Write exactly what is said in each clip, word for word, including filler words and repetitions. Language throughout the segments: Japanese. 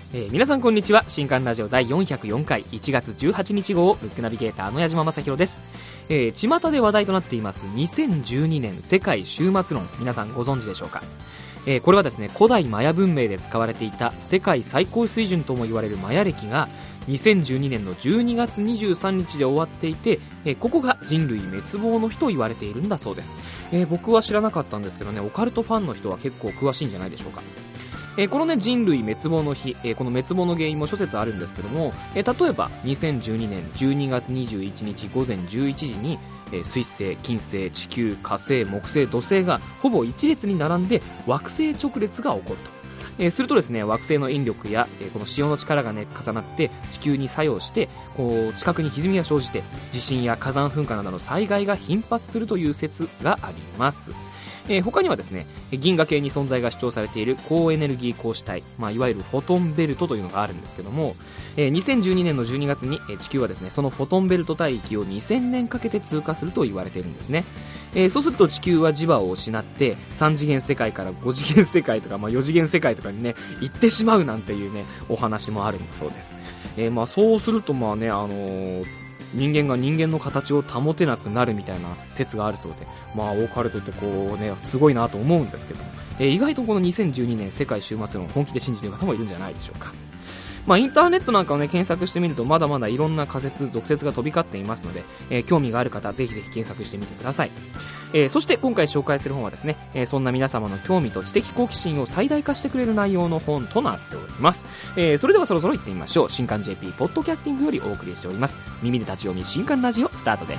えー、皆さんこんにちは。新刊ラジオだいよんひゃくよんかいいちがつじゅうはちにち号ルックナビゲーターの矢島正宏です。えー、巷で話題となっていますにせんじゅうにねん世界終末論、皆さんご存知でしょうか。えー、これはですね、古代マヤ文明で使われていた世界最高水準とも言われるマヤ暦がにせんじゅうにねんのじゅうにがつにじゅうさんにちで終わっていて、えー、ここが人類滅亡の日と言われているんだそうです。えー、僕は知らなかったんですけどね、オカルトファンの人は結構詳しいんじゃないでしょうか。えー、このね、人類滅亡の日、えー、この滅亡の原因も諸説あるんですけども、えー、例えばにせんじゅうにねんじゅうにがつにじゅういちにち午前じゅういちじに、えー、水星、金星、地球、火星、木星、土星がほぼ一列に並んで惑星直列が起こると。えー、するとですね、惑星の引力や、えー、この潮の力がね重なって地球に作用して、こう地殻に歪みが生じて地震や火山噴火などの災害が頻発するという説があります。えー、他にはですね、銀河系に存在が主張されている高エネルギー光子体、まあ、いわゆるフォトンベルトというのがあるんですけども、えー、にせんじゅうにねんのじゅうにがつに、えー、地球はですね、そのフォトンベルト帯域をにせんねんかけて通過すると言われているんですね。えー、そうすると地球は磁場を失ってさん次元世界からご次元世界とか、まあ、よ次元世界とかにね行ってしまうなんていうねお話もあるんだそうです。えー、まあそうするとまあね、あのー人間が人間の形を保てなくなるみたいな説があるそうで、まあオカルトってこうねすごいなと思うんですけども、えー、意外とこのにせんじゅうにねん世界終末論を本気で信じている方もいるんじゃないでしょうか。まあ、インターネットなんかを、ね、検索してみるとまだまだいろんな仮説俗説が飛び交っていますので、えー、興味がある方はぜひぜひ検索してみてください。えー、そして今回紹介する本はですね、えー、そんな皆様の興味と知的好奇心を最大化してくれる内容の本となっております。えー、それではそろそろ行ってみましょう。新刊 ジェーピー ポッドキャスティングよりお送りしております耳で立ち読み新刊ラジオスタートです。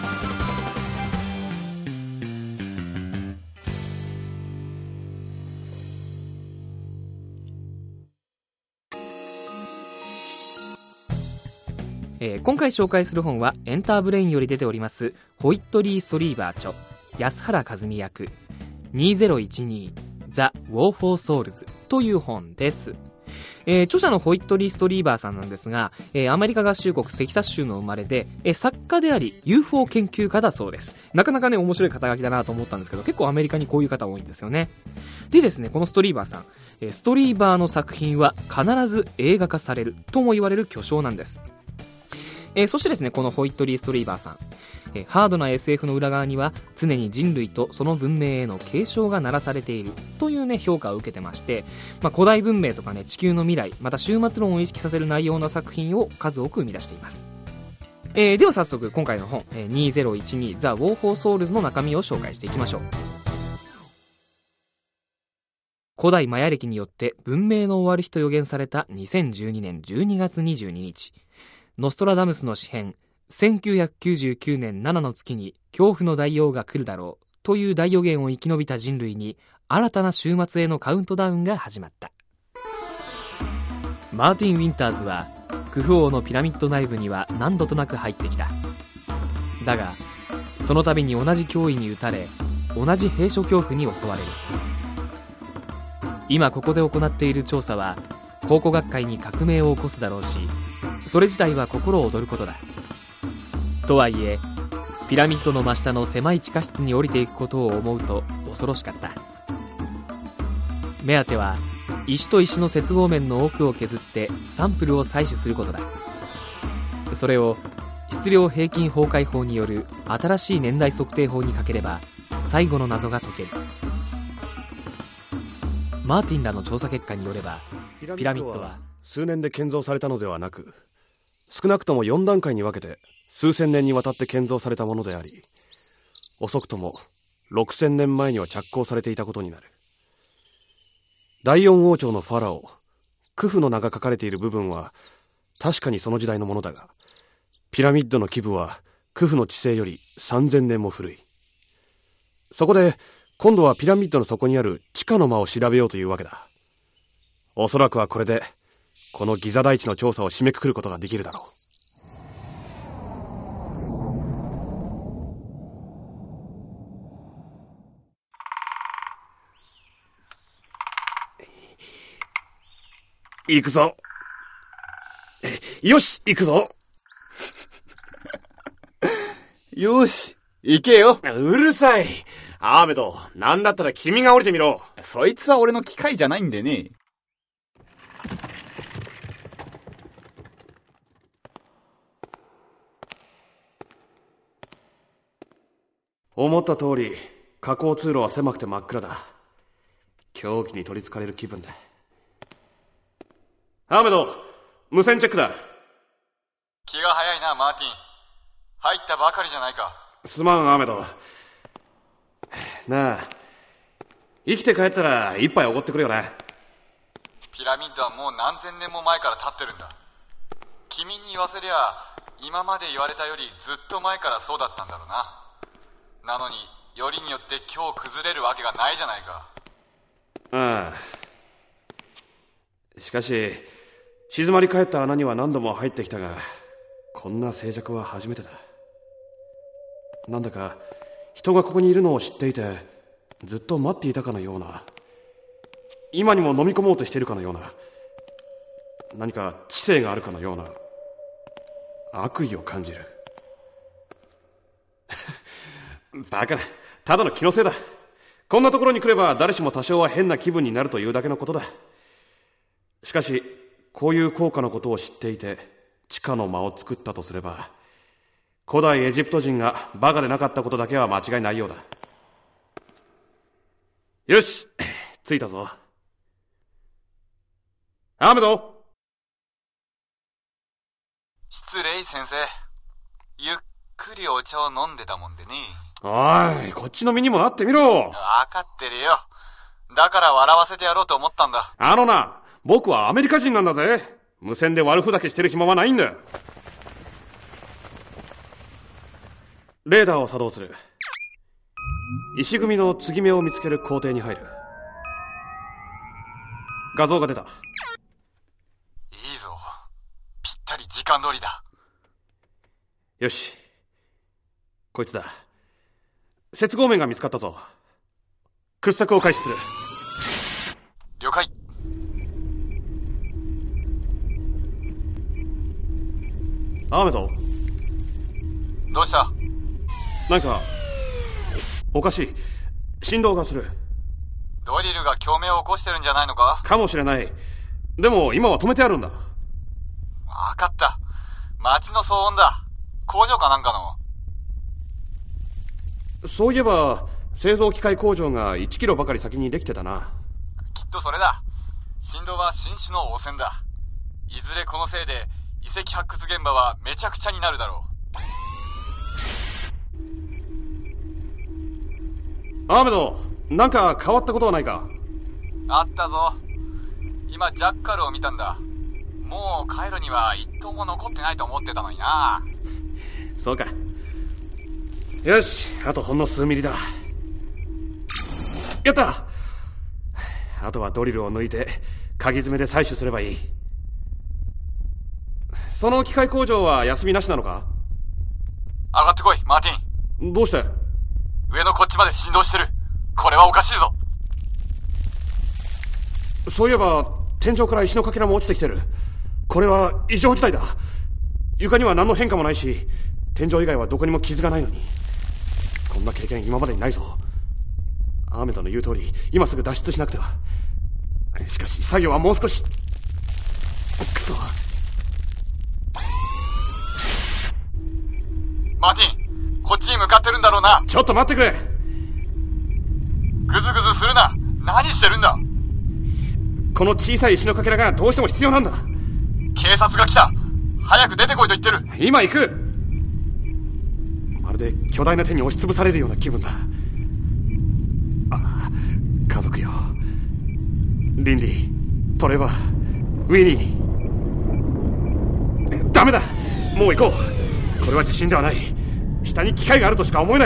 えー、今回紹介する本はエンターブレインより出ておりますホイットリー・ストリーバー著安原和美役にせんじゅうに The War for Souls という本です。えー、著者のホイットリー・ストリーバーさんなんですが、えー、アメリカ合衆国テキサス州の生まれで、えー、作家であり ユーフォー 研究家だそうです。なかなかね面白い肩書きだなと思ったんですけど、結構アメリカにこういう方多いんですよね。でですね、このストリーバーさん、えー、ストリーバーの作品は必ず映画化されるとも言われる巨匠なんです。えー、そしてですね、このホイットリー・ストリーバーさん、えー、ハードな エスエフ の裏側には常に人類とその文明への警鐘が鳴らされているというね評価を受けてまして、まあ、古代文明とかね地球の未来、また終末論を意識させる内容の作品を数多く生み出しています。えー、では早速今回の本、えー、にせんじゅうに The War for Souls の中身を紹介していきましょう。古代マヤ暦によって文明の終わる日と予言されたにせんじゅうにねんじゅうにがつにじゅうににち、ノストラダムスの詩編せんきゅうひゃくきゅうじゅうきゅうねんしちの月に恐怖の大王が来るだろうという大予言を生き延びた人類に新たな終末へのカウントダウンが始まった。マーティン・ウィンターズはクフ王のピラミッド内部には何度となく入ってきた。だがその度に同じ脅威に打たれ同じ閉所恐怖に襲われる。今ここで行っている調査は考古学会に革命を起こすだろうし、それ自体は心躍ることだ。とはいえピラミッドの真下の狭い地下室に降りていくことを思うと恐ろしかった。目当ては石と石の接合面の奥を削ってサンプルを採取することだ。それを質量平均崩壊法による新しい年代測定法にかければ最後の謎が解ける。マーティンらの調査結果によればピラミッドは数年で建造されたのではなく、少なくともよん段階に分けて数千年にわたって建造されたものであり、遅くともろくせんねんまえには着工されていたことになる。第四王朝のファラオクフの名が書かれている部分は確かにその時代のものだが、ピラミッドの基部はクフの治世よりさんぜんねんも古い。そこで今度はピラミッドの底にある地下の間を調べようというわけだ。おそらくはこれでこのギザ大地の調査を締めくくることができるだろう。行くぞ。よし、行くぞ。 よし、行けよ。 うるさい。アーメド、なんだったら君が降りてみろ。 そいつは俺の機械じゃないんでね。 思った通り下降通路は狭くて真っ暗だ。狂気に取りつかれる気分だ。アーメド、無線チェックだ。 気が早いな、マーティン。入ったばかりじゃないか。 すまん、アーメド。なあ、生きて帰ったら一杯おごってくれよな。 ピラミッドはもう何千年も前から立ってるんだ。君に言わせりゃ今まで言われたよりずっと前からそうだったんだろうな。なのによりによって今日崩れるわけがないじゃないか。 ああ、しかし静まり返った穴には何度も入ってきたが、こんな静寂は初めてだ。なんだか人がここにいるのを知っていてずっと待っていたかのような、今にも飲み込もうとしているかのような、何か知性があるかのような悪意を感じる。バカな、ただの気のせいだ。こんなところに来れば誰しも多少は変な気分になるというだけのことだ。しかしこういう効果のことを知っていて地下の間を作ったとすれば、古代エジプト人がバカでなかったことだけは間違いないようだ。よし、着いたぞ。アーメド。 失礼先生。ゆっくりお茶を飲んでたもんでね。 おい、こっちの身にもなってみろ。 分かってるよ。だから笑わせてやろうと思ったんだ。 あのな、僕はアメリカ人なんだぜ。無線で悪ふざけしてる暇はないんだ。レーダーを作動する。石組みの継ぎ目を見つける工程に入る。画像が出た。 いいぞ。ぴったり時間通りだ。 よし、こいつだ。接合面が見つかったぞ。掘削を開始する。 了解。 アーメド。 どうした？ なんかおかしい。振動がする。 ドリルが共鳴を起こしてるんじゃないのか？ かもしれない。でも今は止めてあるんだ。 分かった。街の騒音だ。工場かなんかの。 そういえば製造機械工場がいちキロばかり先にできてたな。 きっとそれだ。振動は新種の汚染だ。いずれこのせいで遺跡発掘現場はめちゃくちゃになるだろう。アーメド、なんか変わったことはないか？ あったぞ。今ジャッカルを見たんだ。もう帰るには一頭も残ってないと思ってたのにな。 そうか。よし、あとほんの数ミリだ。やった。あとはドリルを抜いて鍵詰めで採取すればいい。その機械工場は休みなしなのか？ 上がってこい、マーティン。 どうして？ 上のこっちまで振動してる。これはおかしいぞ。 そういえば天井から石のかけらも落ちてきてる。これは異常事態だ。床には何の変化もないし、天井以外はどこにも傷がないのに。こんな経験今までにないぞ。アーメドの言う通り今すぐ脱出しなくては。しかし作業はもう少し。くそ。 マーティン、こっちに向かってるんだろうな。 ちょっと待ってくれ。 グズグズするな。何してるんだ。 この小さい石のかけらがどうしても必要なんだ。 警察が来た。早く出てこいと言ってる。 今行く。まるで巨大な手に押しつぶされるような気分だ。あ、家族よ。リンディ、トレバー、ウィニー。ダメだ、もう行こう。これは地震ではない。下に機械があるとしか思えない。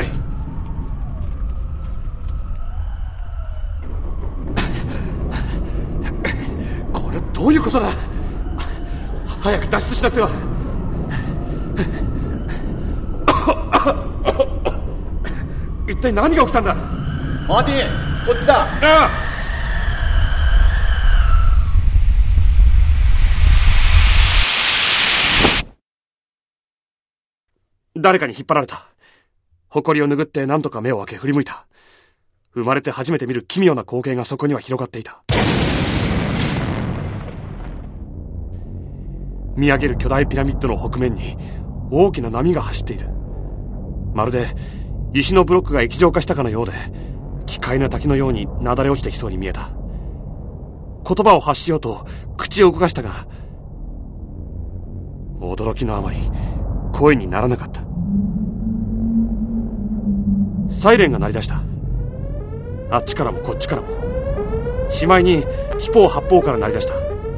これどういうことだ。早く脱出しなくては。一体何が起きたんだ。 マーティン、こっちだ。 ああ、誰かに引っ張られた。埃を拭って何とか目を開け振り向いた。生まれて初めて見る奇妙な光景がそこには広がっていた。見上げる巨大ピラミッドの北面に大きな波が走っている。まるで石のブロックが液状化したかのようで、奇怪な滝のようになだれ落ちてきそうに見えた。言葉を発しようと口を動かしたが、驚きのあまり声にならなかった。サイレンが鳴り出した。あっちからもこっちからも。しまいに四方八方から鳴り出した。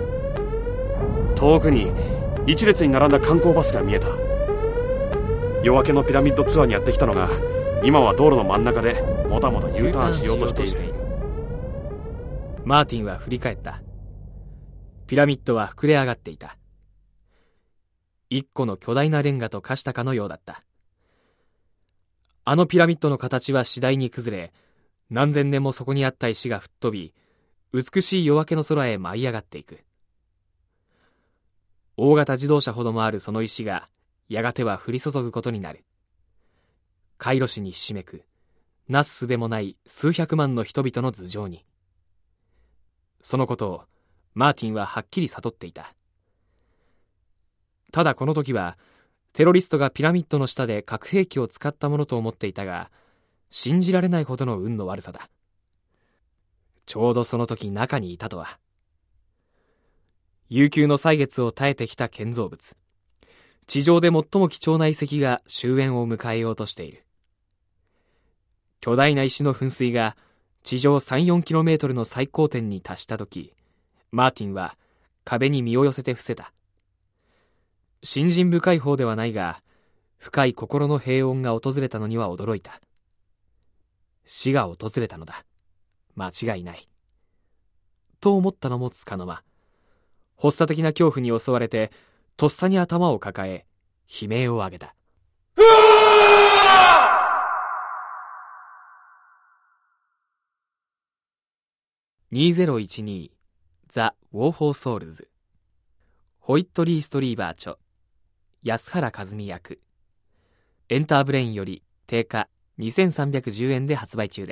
遠くに一列に並んだ観光バスが見えた。夜明けのピラミッドツアーにやってきたのが、今は道路の真ん中でもたもた U ターンしようとしている。 マーティンは振り返った。ピラミッドは膨れ上がっていた。一個の巨大なレンガと化したかのようだった。あのピラミッドの形は次第に崩れ、何千年もそこにあった石が吹っ飛び、美しい夜明けの空へ舞い上がっていく。大型自動車ほどもあるその石が、やがては降り注ぐことになる。カイロ市にひしめく、なすすべもない数百万の人々の頭上に。そのことをマーティンははっきり悟っていた。ただこの時は、テロリストがピラミッドの下で核兵器を使ったものと思っていたが、信じられないほどの運の悪さだ。ちょうどその時中にいたとは。悠久の歳月を耐えてきた建造物。地上で最も貴重な遺跡が終焉を迎えようとしている。巨大な石の噴水が地上 さん、よんキロメートルの最高点に達した時、マーティンは壁に身を寄せて伏せた。信心深い方ではないが、深い心の平穏が訪れたのには驚いた。死が訪れたのだ。間違いない。と思ったのもつかの間、発作的な恐怖に襲われて、とっさに頭を抱え、悲鳴を上げた。にせんじゅうに ザ・ウォーホーソウルズ。ホイットリー・ストリーバー著、安原和美役。エンターブレインより定価にせんさんびゃくじゅうえんで発売中です。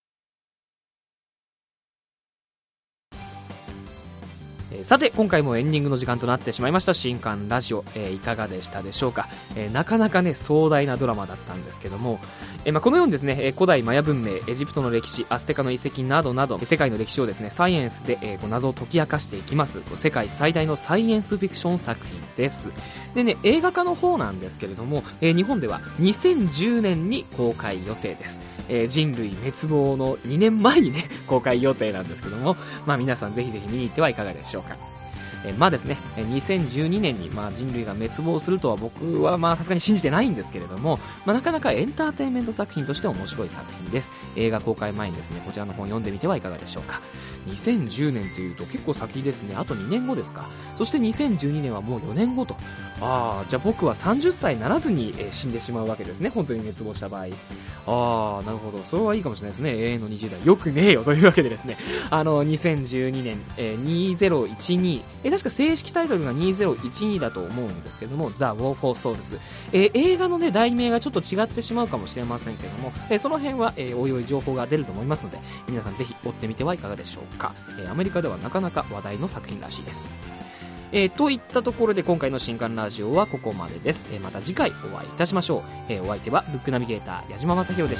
さて今回もエンディングの時間となってしまいました新刊ラジオ、えー、いかがでしたでしょうか。えー、なかなかね壮大なドラマだったんですけども、えーまあ、このようにですね、えー、古代マヤ文明、エジプトの歴史、アステカの遺跡などなど世界の歴史をですねサイエンスで、えー、こう謎を解き明かしていきます世界最大のサイエンスフィクション作品です。でね、映画化の方なんですけれども、えー、日本ではにせんじゅうねんに公開予定です。えー、人類滅亡のにねんまえにね公開予定なんですけども、まあ皆さんぜひぜひ見に行ってはいかがでしょうか。えー、まあですね、にせんじゅうにねんにまあ人類が滅亡するとは僕はまあさすがに信じてないんですけれども、まあ、なかなかエンターテインメント作品として面白い作品です。映画公開前にですねこちらの本読んでみてはいかがでしょうか。にせんじゅうねんというと結構先ですね。あとにねんごですか。そしてにせんじゅうにねんはもうよねんごと。ああ、じゃあ僕はさんじゅっさいにならずに、えー、死んでしまうわけですね、本当に滅亡した場合。ああ、なるほど、それはいいかもしれないですね。永遠のにじゅうだいよくねえよというわけでですね、あのにせんじゅうにねん、えー、にせんじゅうに、えー、確か正式タイトルがにせんじゅうにだと思うんですけども、ザ・ウォーホーソウルズ、えー、映画の、ね、題名がちょっと違ってしまうかもしれませんけども、えー、その辺は、えー、おいおい情報が出ると思いますので、皆さんぜひ追ってみてはいかがでしょうか。えー、アメリカではなかなか話題の作品らしいです。えー、といったところで今回の新刊ラジオはここまでです。えー、また次回お会いいたしましょう。えー、お相手はブックナビゲーター矢島正宏でした。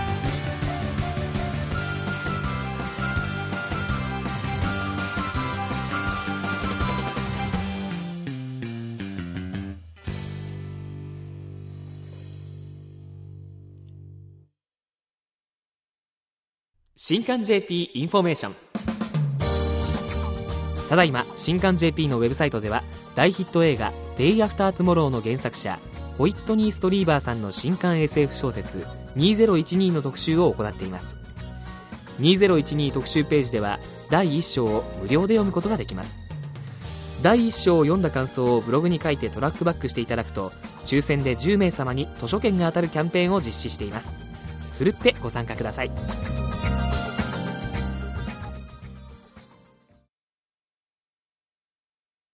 新刊 ジェーピー インフォメーション。ただいま新刊 ジェーピー のウェブサイトでは大ヒット映画デイアフタートゥモローの原作者ホイットニー・ストリーバーさんの新刊 エスエフ 小説にせんじゅうにの特集を行っています。にせんじゅうに特集ページではだいいっ章を無料で読むことができます。だいいっ章を読んだ感想をブログに書いてトラックバックしていただくと抽選でじゅうめいさまに図書券が当たるキャンペーンを実施しています。ふるってご参加ください。